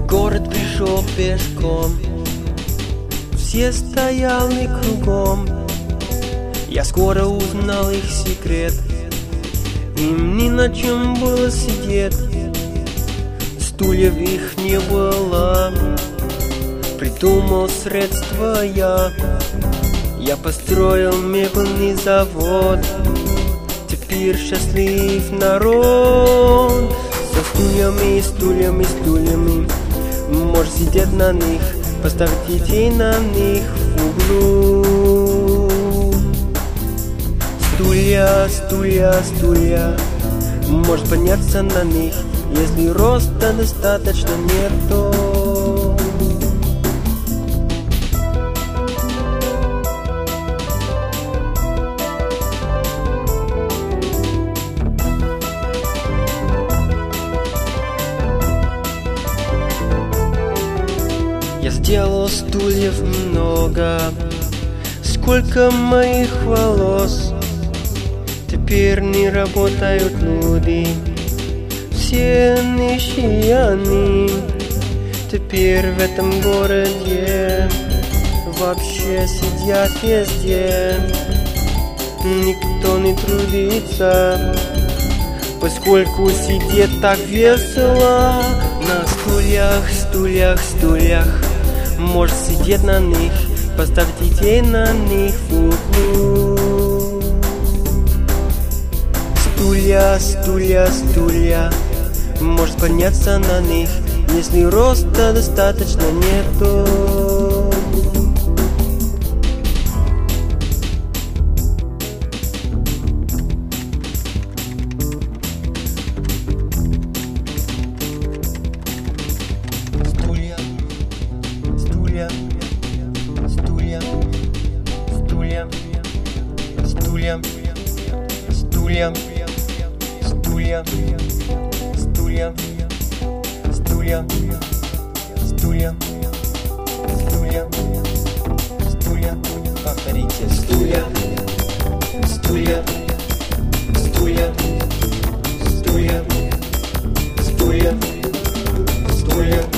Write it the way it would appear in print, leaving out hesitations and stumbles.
В город пришел пешком, все стояли кругом. Я скоро узнал их секрет, им ни на чем было сидеть. Стульев их не было, придумал средства я. Я построил мебельный завод, теперь счастлив народ. Со стульями, стульями, стульями, можешь сидеть на них, поставить детей на них в углу. Стулья, стулья, стулья, можешь подняться на них, если роста достаточно нету. Я сделал стульев много, сколько моих волос. Теперь не работают люди, все нищие они. Теперь в этом городе вообще сидят везде. Никто не трудится, поскольку сидеть так весело. На стульях, стульях, стульях, можешь сидеть на них, поставь детей на них в углу. Стулья, стулья, стулья, можешь подняться на них, если роста достаточно нету. Стулья, стулья, стулья, стулья, стулья, стулья, стулья, стулья, стулья, стулья, стулья, стулья. Повторите. Стулья, стулья, стулья, стулья, стулья, стулья.